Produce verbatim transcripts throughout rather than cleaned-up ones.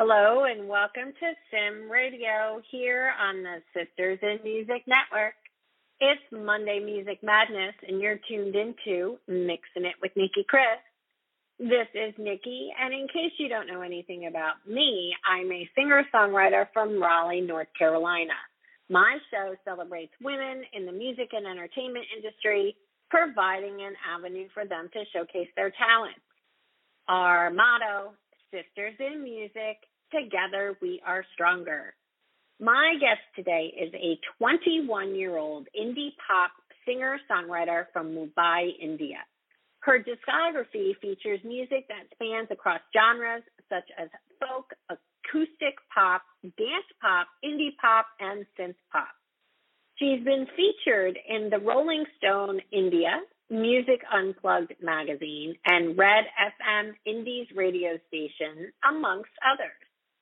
Hello and welcome to Sim Radio here on the Sisters in Music Network. It's Monday Music Madness and you're tuned into Mixing It with Nikki Chris. This is Nikki, and in case you don't know anything about me, I'm a singer-songwriter from Raleigh, North Carolina. My show celebrates women in the music and entertainment industry, providing an avenue for them to showcase their talents. Our motto, Sisters in Music, together we are stronger. My guest today is a twenty-one-year-old indie pop singer-songwriter from Mumbai, India. Her discography features music that spans across genres such as folk, acoustic pop, dance pop, indie pop, and synth pop. She's been featured in the Rolling Stone India, Music Unplugged magazine, and Red F M Indies radio station, amongst others.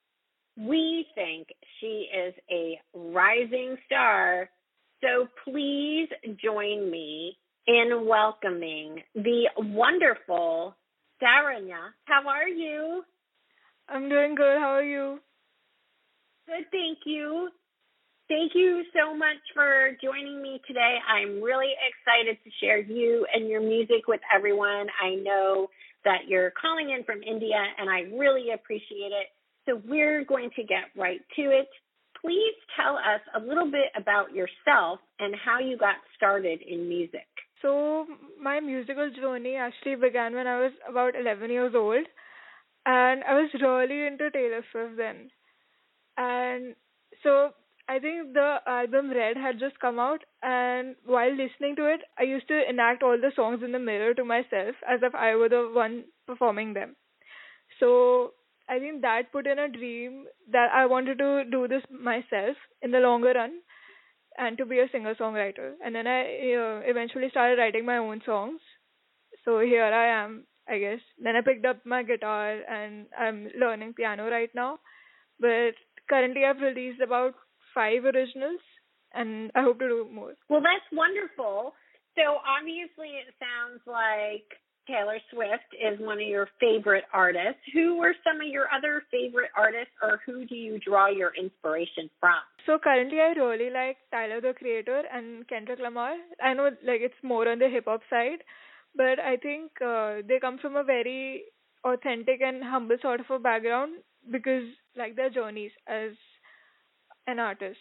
We think she is a rising star, so please join me in welcoming the wonderful Saranya. How are you? I'm doing good. How are you? Good, thank you. Thank you so much for joining me today. I'm really excited to share you and your music with everyone. I know that you're calling in from India, and I really appreciate it. So we're going to get right to it. Please tell us a little bit about yourself and how you got started in music. So my musical journey actually began when I was about eleven years old, and I was really into Taylor Swift then. And so I think the album Red had just come out, and while listening to it, I used to enact all the songs in the mirror to myself as if I were the one performing them. So I think that put in a dream that I wanted to do this myself in the longer run and to be a singer-songwriter. And then I uh, eventually started writing my own songs. So here I am, I guess. Then I picked up my guitar and I'm learning piano right now. But currently I've released about five originals and I hope to do more. Well, that's wonderful. So obviously it sounds like Taylor Swift is one of your favorite artists. Who were some of your other favorite artists, or who do you draw your inspiration from? So currently I really like Tyler, the Creator, and Kendrick Lamar. I know like it's more on the hip-hop side, but I think uh, they come from a very authentic and humble sort of a background because like their journeys as an artist.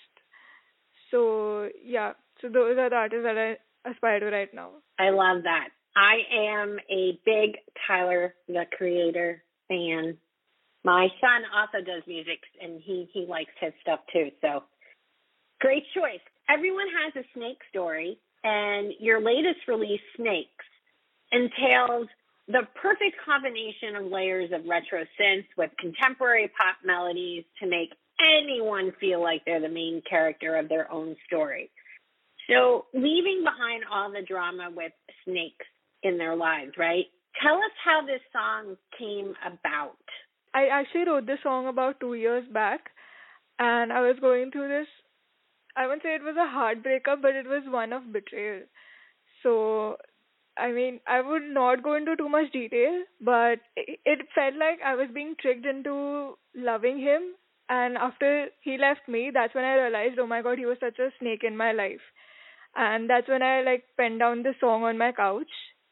So yeah, so those are the artists that I aspire to right now. I love that. I am a big Tyler, the Creator fan. My son also does music, and he, he likes his stuff too, so great choice. Everyone has a snake story, and your latest release, Snakes, entails the perfect combination of layers of retro synth with contemporary pop melodies to make anyone feel like they're the main character of their own story. So leaving behind all the drama with snakes in their lives, right? Tell us how this song came about. I actually wrote this song about two years back, and I was going through this, I wouldn't say it was a hard breakup, but it was one of betrayal. So, I mean, I would not go into too much detail, but it, it felt like I was being tricked into loving him, and after he left me, that's when I realized, oh my God, he was such a snake in my life. And that's when I, like, penned down the song on my couch.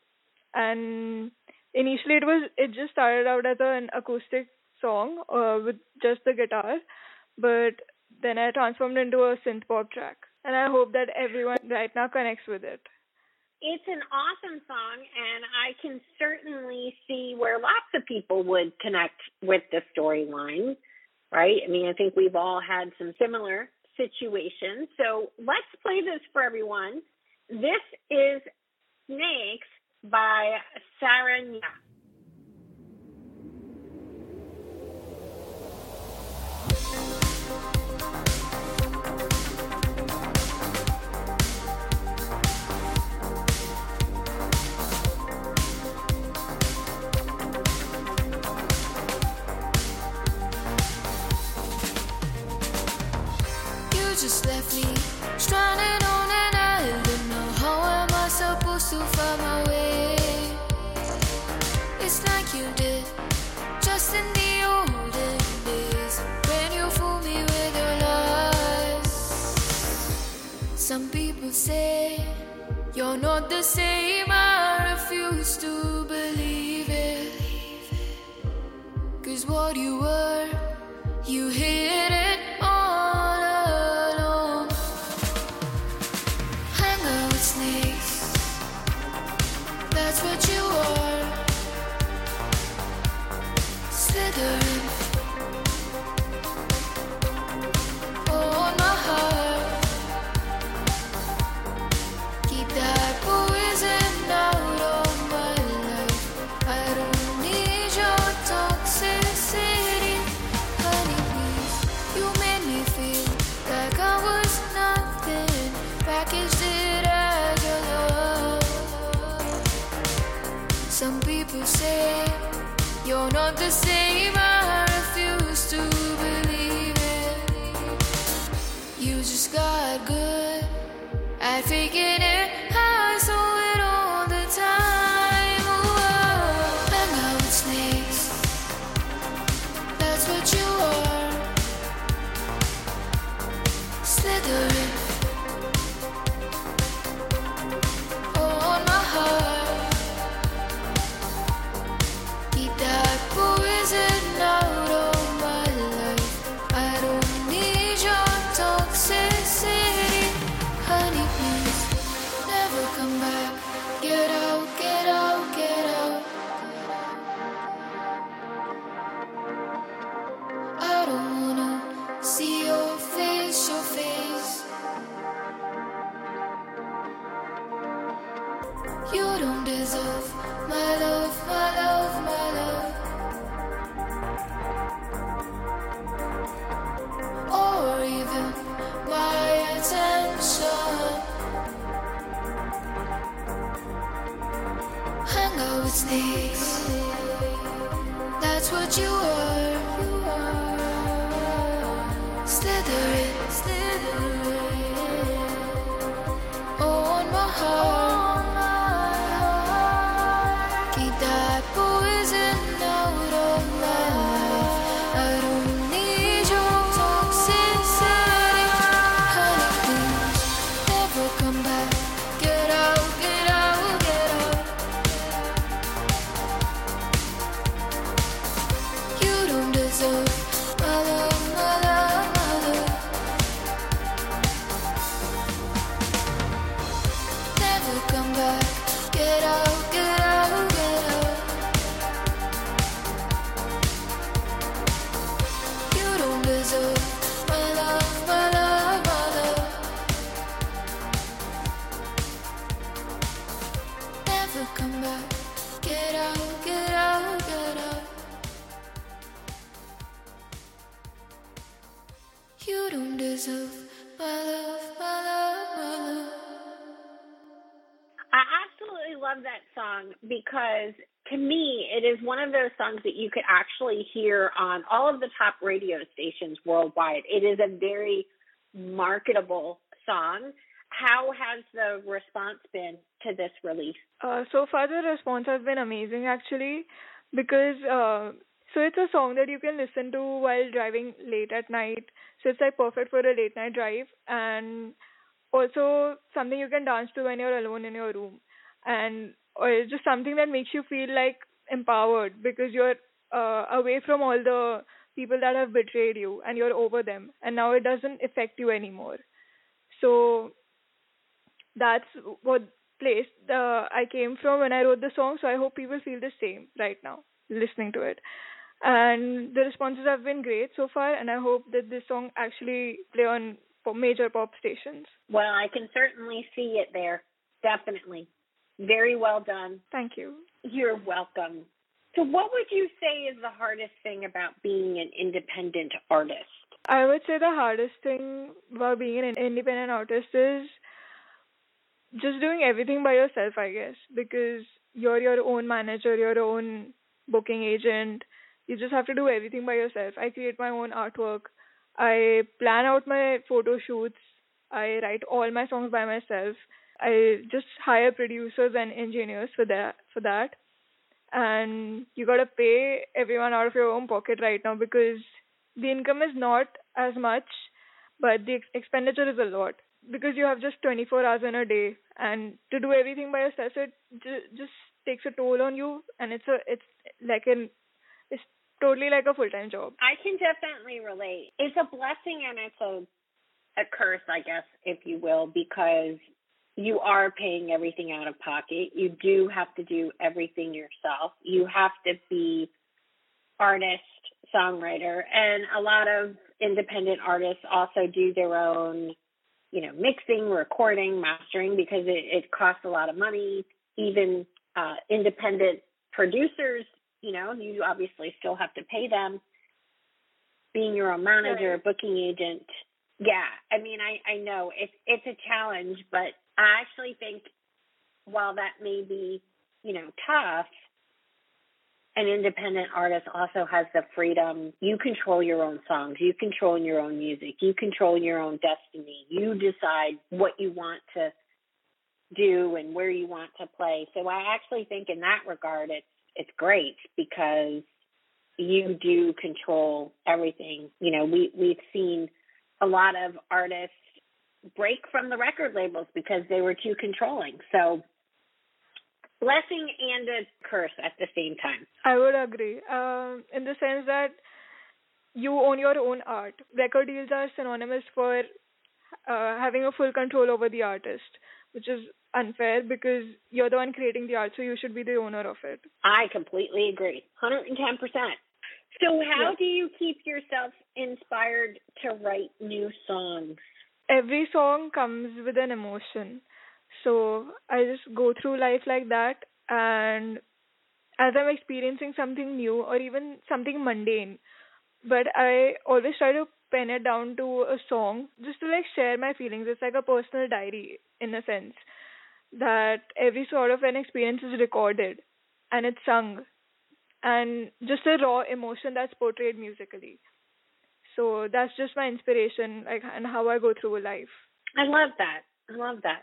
And initially it was it just started out as an acoustic song uh, with just the guitar, but then I transformed into a synth pop track, and I hope that everyone right now connects with it. It's an awesome song, and I can certainly see where lots of people would connect with the storyline, right? I mean, I think we've all had some similar situations. So let's play this for everyone. This is Snakes by Saranya. You just left me stranded on an island. Now how am I supposed to find my way? It's like you did, just in the olden days. Some people say you're not the same. I refuse to believe it. 'Cause what you were, you hid it all along. Hang out with snakes, that's what you are. Slithering on my heart. Keep that poison out of my life. I don't need your toxicity. Honey, please, you made me feel like I was nothing. Packaged it as your love. Some people say you're not the same. I refuse to believe it. You just got good at faking it. I saw it all the time. Ooh, hang out with snakes, that's what you are. Slithering on my heart. Keep that poison out of my life. I don't need your toxicity. Honey, please, never come back. Get out, get out, get out. I don't wanna see your face, your face. You don't deserve my love, my love, my love. Or even my attention. Hang out with snakes, that's what you are. Slithering, slithering on my heart. Keep that poison out of my life. I don't need your toxicity. Honey, please, never come back. Get out, get out, get out. You don't deserve my love, my love, my love. Never come back. Get out, get out, get out. You don't deserve my love, my love, my love. Never come back. Get out, get out, get out. You don't deserve my love, my love, my love. I absolutely love that song because to me, it is one of those songs that you could actually hear on all of the top radio stations worldwide. It is a very marketable song. How has the response been to this release? Uh, so far, the response has been amazing actually, because uh, so it's a song that you can listen to while driving late at night. So it's like perfect for a late night drive, and also something you can dance to when you're alone in your room, and or it's just something that makes you feel like empowered because you're uh, away from all the people that have betrayed you and you're over them, and now it doesn't affect you anymore. So that's what place the I came from when I wrote the song. So I hope people feel the same right now listening to it. And the responses have been great so far, and I hope that this song actually play on po- major pop stations. Well, I can certainly see it there. Definitely. Very well done. Thank you. You're welcome. So what would you say is the hardest thing about being an independent artist? I would say the hardest thing about being an independent artist is just doing everything by yourself, I guess, because you're your own manager, your own booking agent. You just have to do everything by yourself. I create my own artwork. I plan out my photo shoots. I write all my songs by myself. I just hire producers and engineers for that. For that, and you gotta pay everyone out of your own pocket right now because the income is not as much, but the ex- expenditure is a lot. because you have just twenty-four hours in a day, and to do everything by yourself, so it ju- just takes a toll on you, and it's a it's like an it's totally like a full-time job. I can definitely relate. It's a blessing and it's a a curse, I guess, if you will, because you are paying everything out of pocket. You do have to do everything yourself. You have to be artist, songwriter, and a lot of independent artists also do their own, you know, mixing, recording, mastering, because it, it costs a lot of money. Even uh, independent producers, you know, you obviously still have to pay them. Being your own manager, Right. booking agent. Yeah, I mean, I, I know it's it's a challenge, but I actually think while that may be, you know, tough, an independent artist also has the freedom. You control your own songs. You control your own music. You control your own destiny. You decide what you want to do and where you want to play. So I actually think in that regard, it's it's great because you do control everything. You know, we we've seen a lot of artists break from the record labels because they were too controlling. So blessing and a curse at the same time. I would agree, um, in the sense that you own your own art. Record deals are synonymous for uh, having a full control over the artist, which is unfair because you're the one creating the art, so you should be the owner of it. I completely agree. one hundred ten percent. So how Yeah. do you keep yourself inspired to write new songs? Every song comes with an emotion. So I just go through life like that, and as I'm experiencing something new or even something mundane, but I always try to pen it down to a song just to like share my feelings. It's like a personal diary in a sense that every sort of an experience is recorded and it's sung, and just a raw emotion that's portrayed musically. So that's just my inspiration, like, and how I go through life. I love that. I love that.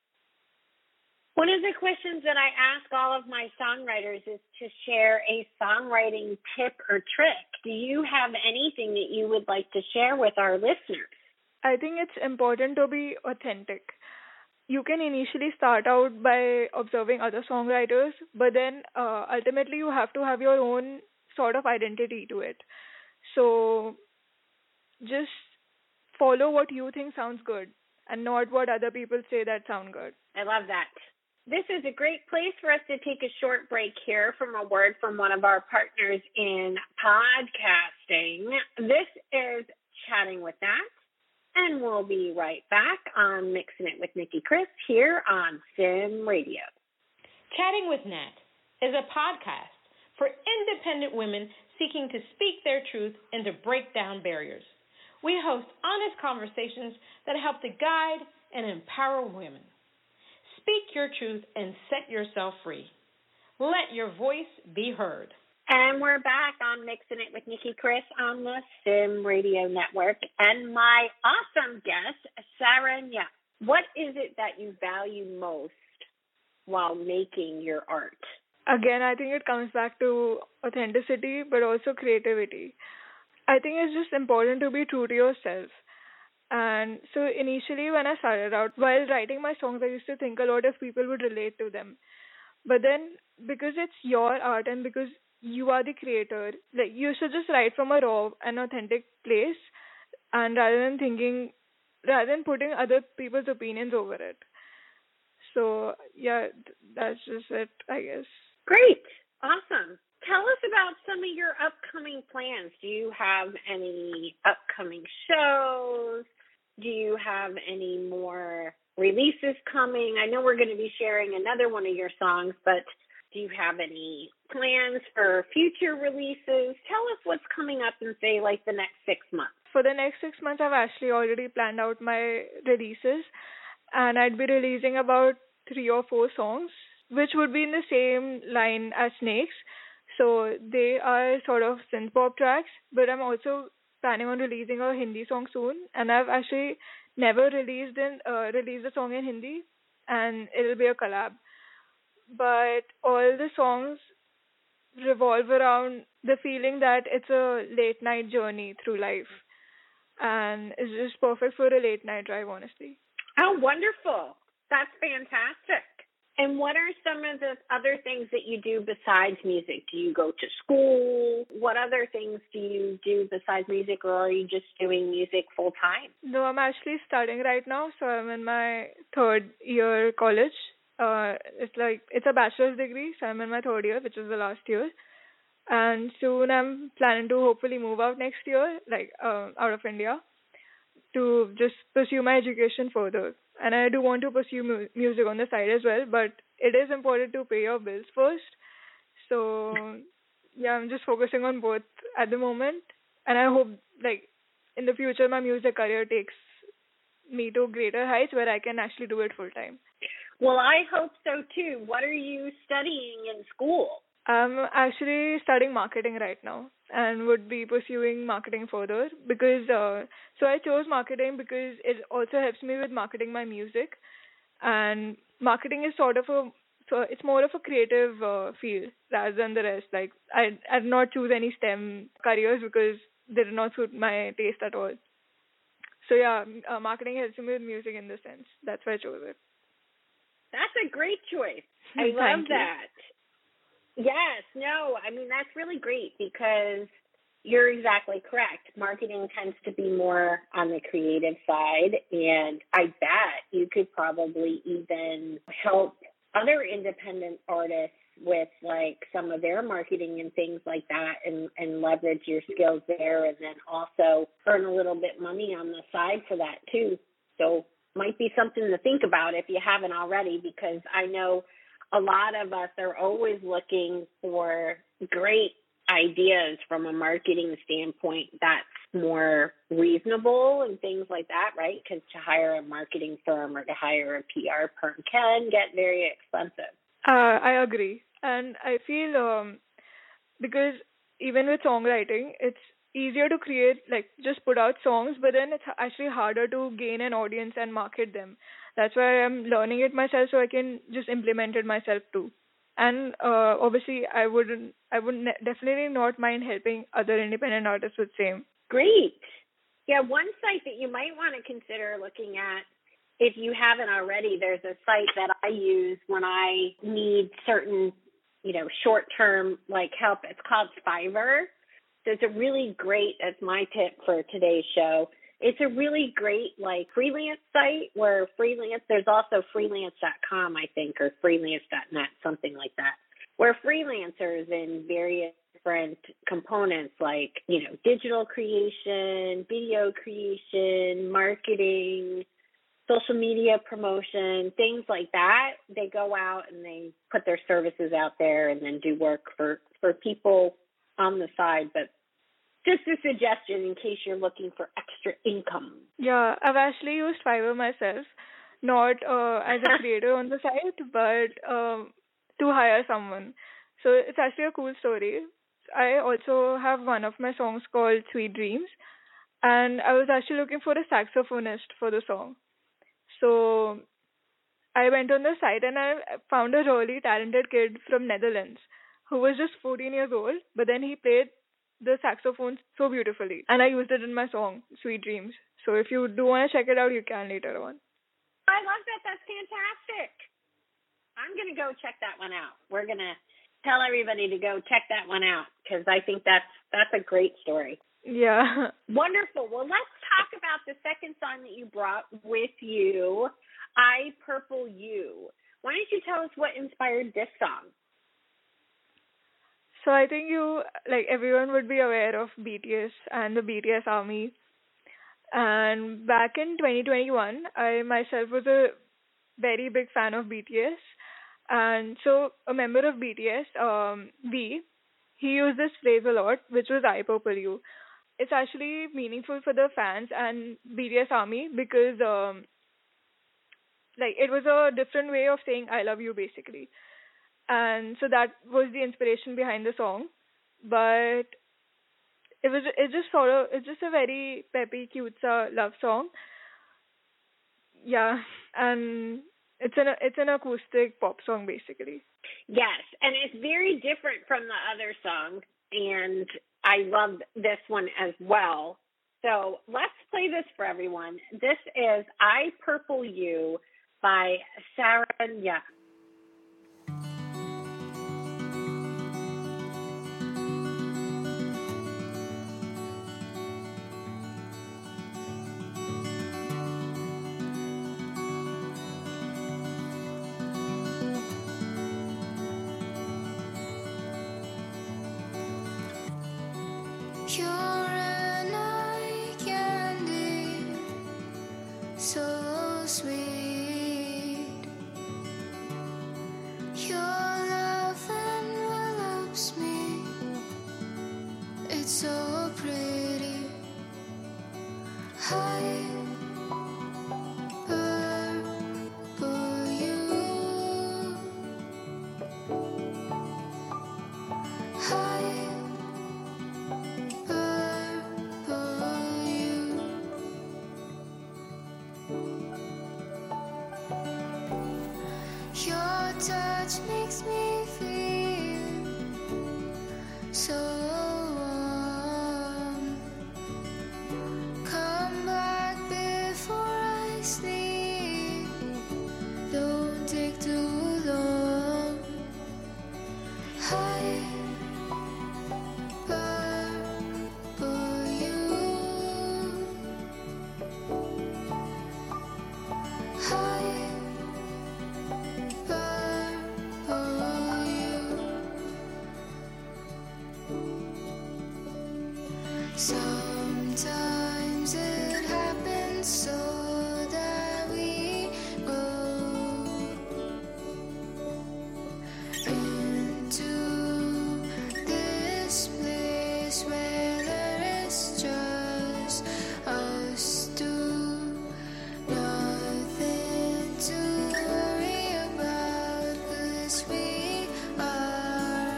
One of the questions that I ask all of my songwriters is to share a songwriting tip or trick. Do you have anything that you would like to share with our listeners? I think it's important to be authentic. You can initially start out by observing other songwriters, but then uh, ultimately you have to have your own sort of identity to it. So just follow what you think sounds good and not what other people say that sound good. I love that. This is a great place for us to take a short break here from a word from one of our partners in podcasting. This is Chatting with Nat, and we'll be right back on Mixing It with Nikki Chris here on Sim Radio. Chatting with Nat is a podcast for independent women seeking to speak their truth and to break down barriers. We host honest conversations that help to guide and empower women. Speak your truth and set yourself free. Let your voice be heard. And we're back on Mixing It with Nikki Chris on the Sim Radio Network. And my awesome guest, Sarah Nya. What is it that you value most while making your art? Again, I think it comes back to authenticity, but also creativity. I think it's just important to be true to yourself. And so initially when I started out, while writing my songs, I used to think a lot of people would relate to them. But then because it's your art and because you are the creator, like you should just write from a raw and authentic place, and rather than thinking, rather than putting other people's opinions over it. So yeah, th- that's just it, I guess. Great. Awesome. Tell us about some of your upcoming plans. Do you have any upcoming shows? Do you have any more releases coming? I know we're going to be sharing another one of your songs, but do you have any plans for future releases? Tell us what's coming up in, say, like the next six months. For the next six months, I've actually already planned out my releases, and I'd be releasing about three or four songs, which would be in the same line as Snakes. So they are sort of synth pop tracks, but I'm also planning on releasing a Hindi song soon, and I've actually never released in uh, released a song in Hindi, and it'll be a collab. But all the songs revolve around the feeling that it's a late night journey through life, and it's just perfect for a late night drive, honestly. Oh, wonderful. That's fantastic. And what are some of the other things that you do besides music? Do you go to school? What other things do you do besides music, or are you just doing music full time? No, I'm actually studying right now, so I'm in my third year college. Uh, it's like, it's a bachelor's degree, so I'm in my third year, which is the last year. And soon I'm planning to hopefully move out next year, like uh, out of India, to just pursue my education further. And I do want to pursue mu- music on the side as well, but it is important to pay your bills first. So, yeah, I'm just focusing on both at the moment. And I hope, like, in the future, my music career takes me to greater heights where I can actually do it full time. Well, I hope so too. What are you studying in school? I'm actually studying marketing right now and would be pursuing marketing further because, uh, so I chose marketing because it also helps me with marketing my music. And marketing is sort of a, so it's more of a creative uh, field rather than the rest. Like, I, I did not choose any STEM careers because they did not suit my taste at all. So yeah, uh, marketing helps me with music in the sense. That's why I chose it. That's a great choice. I love that. Yes, no, I mean, that's really great because you're exactly correct. Marketing tends to be more on the creative side, and I bet you could probably even help other independent artists with like some of their marketing and things like that, and, and leverage your skills there, and then also earn a little bit money on the side for that too. So might be something to think about if you haven't already, because I know a lot of us are always looking for great ideas from a marketing standpoint that's more reasonable and things like that, right? Because to hire a marketing firm or to hire a P R firm can get very expensive. Uh, I agree. And I feel um, because even with songwriting, it's easier to create, like, just put out songs, but then it's actually harder to gain an audience and market them. That's why I'm learning it myself so I can just implement it myself too. And uh, obviously, I wouldn't, I would ne- definitely not mind helping other independent artists with same. Great. Yeah, one site that you might want to consider looking at, if you haven't already, there's a site that I use when I need certain, you know, short-term like help. It's called Fiverr. So it's a really great, that's my tip for today's show. It's a really great like freelance site where freelance, there's also freelance dot com, I think, or freelance dot net, something like that, where freelancers in various different components like, you know, digital creation, video creation, marketing, social media promotion, things like that, they go out and they put their services out there and then do work for, for people on the side. But just a suggestion in case you're looking for extra income. Yeah, I've actually used Fiverr myself, not uh, as a creator on the site, but um, to hire someone. So it's actually a cool story. I also have one of my songs called Sweet Dreams, and I was actually looking for a saxophonist for the song. So I went on the site and I found a really talented kid from Netherlands who was just fourteen years old, but then he played the saxophone so beautifully, and I used it in my song Sweet Dreams. So if you do want to check it out, you can later on. I love that. That's fantastic. I'm going to go check that one out. We're going to tell everybody to go check that one out because I think that's that's a great story. Yeah. Wonderful. Well, let's talk about the second song that you brought with you, I Purple You. Why don't you tell us what inspired this song? So I think you, like, everyone would be aware of B T S and the B T S Army. And back in twenty twenty-one, I myself was a very big fan of B T S. And so a member of B T S, um, V, he used this phrase a lot, which was I Purple You. It's actually meaningful for the fans and B T S Army because, um, like, it was a different way of saying I love you, basically. And so that was the inspiration behind the song. But it was it just sort of it's just a very peppy, cute uh, love song. Yeah, and it's an it's an acoustic pop song basically. Yes, and it's very different from the other song, and I love this one as well. So let's play this for everyone. This is I Purple You by Saranya. You're an eye candy, so sweet. Your love envelops me. It's so pretty. Hi, purple you. Hi. Your touch makes me feel so warm. Come back before I sleep. Don't take too long. Hi, purple you. Hi. Sometimes it happens so that we go into this place where there is just us two. Nothing to worry about, 'cause we are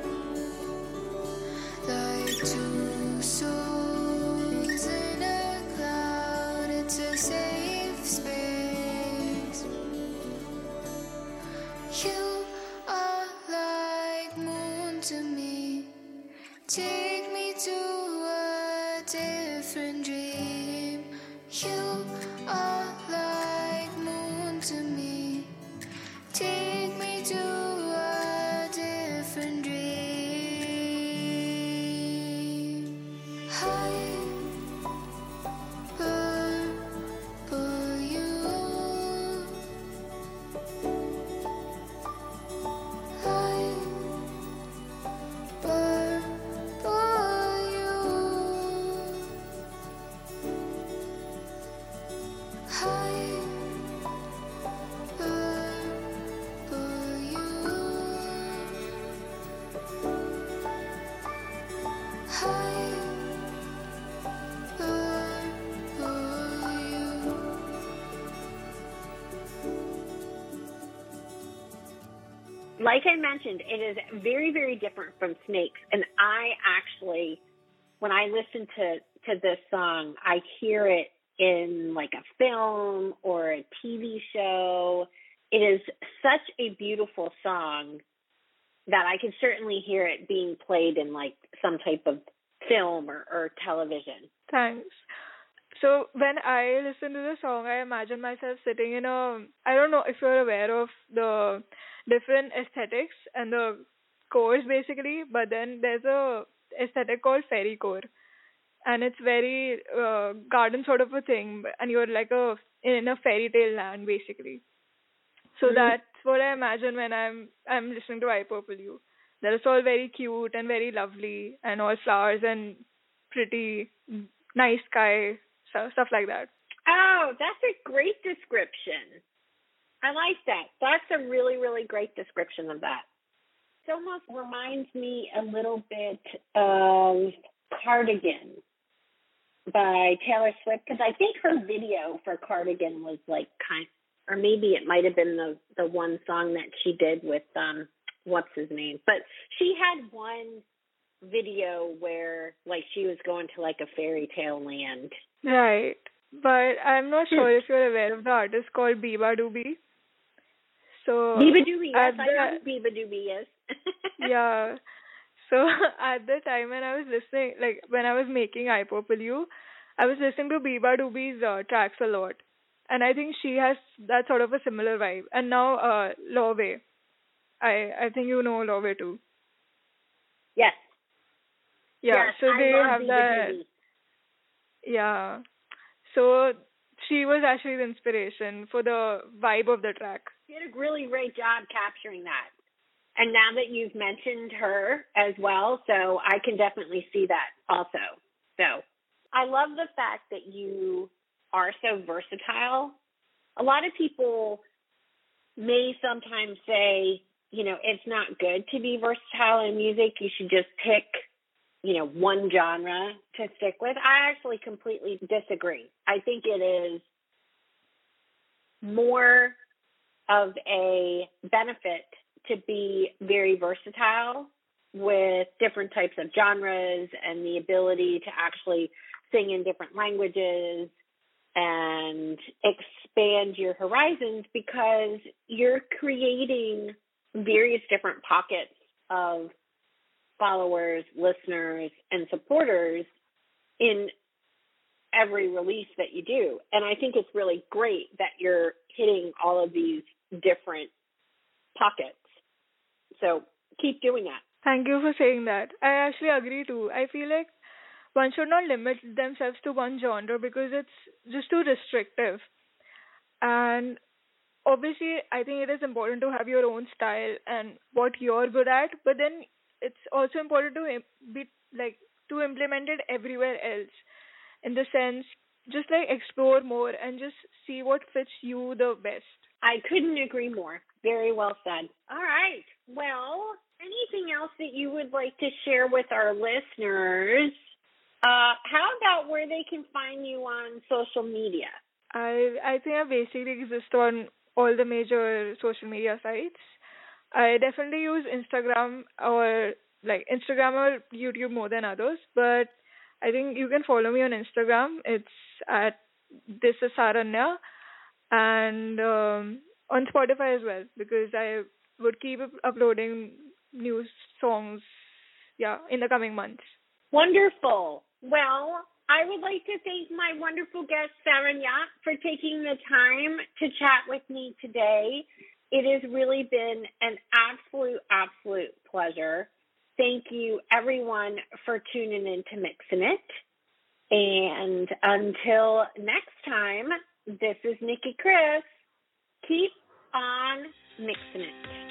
like two souls in a cloud. It's a safe space. You are like moon to me. Take me to a different dream. You are like moon to me. Take me to a different dream. Hi, purple you. Hi, purple you. Hi, purple you. Hi, purple you. Like I mentioned, it is very, very different from Snakes. And I actually, when I listen to, to this song, I hear it in like a film or a T V show. It is such a beautiful song that I can certainly hear it being played in like some type of film or, or television. Thanks. So when I listen to the song, I imagine myself sitting in a, I don't know if you're aware of the different aesthetics and the cores basically, but then there's a aesthetic called fairycore, and it's very uh, garden sort of a thing, and you're like a in a fairy tale land basically. So Mhm. that's what I imagine when I'm I'm listening to I Purple You. That it's all very cute and very lovely, and all flowers and pretty, nice sky, so, stuff like that. Oh, that's a great description. I like that. That's a really, really great description of that. It almost reminds me a little bit of Cardigan by Taylor Swift, because I think her video for Cardigan was like kind, or maybe it might have been the the one song that she did with um what's his name, but she had one video where like she was going to like a fairy tale land. Right. But I'm not sure if you're aware of the artist called Biba Doobie. So Biba Doobie, yes, at I the- know who Biba Doobie is. yeah. So at the time when I was listening, like when I was making I Purple You, I was listening to Biba Doobie's uh, tracks a lot, and I think she has that sort of a similar vibe. And now uh, Love, I I think you know Love too. Yes. Yeah, yes, so they I love have Biba that. Doobie. Yeah, so she was actually the inspiration for the vibe of the track. She did a really great job capturing that. And now that you've mentioned her as well, so I can definitely see that also. So I love the fact that you are so versatile. A lot of people may sometimes say, you know, it's not good to be versatile in music. You should just pick, you know, one genre to stick with. I actually completely disagree. I think it is more of a benefit to be very versatile with different types of genres and the ability to actually sing in different languages and expand your horizons, because you're creating various different pockets of followers, listeners, and supporters in every release that you do. And I think it's really great that you're hitting all of these different pockets. So keep doing that. Thank you for saying that. I actually agree too. I feel like one should not limit themselves to one genre because it's just too restrictive. And obviously, I think it is important to have your own style and what you're good at, but then it's also important to im- be like to implement it everywhere else. In the sense, just like explore more and just see what fits you the best. I couldn't agree more. Very well said. All right. Well, anything else that you would like to share with our listeners? Uh, how about where they can find you on social media? I I think I basically exist on all the major social media sites. I definitely use Instagram or like Instagram or YouTube more than others, but I think you can follow me on Instagram. It's at This Is Saranya, and um, on Spotify as well, because I would keep up- uploading new songs, yeah, in the coming months. Wonderful. Well, I would like to thank my wonderful guest, Saranya, for taking the time to chat with me today. It has really been an absolute, absolute pleasure. Thank you, everyone, for tuning in to Mixin' It. And until next time, this is Nikki Chris. Keep on mixing it.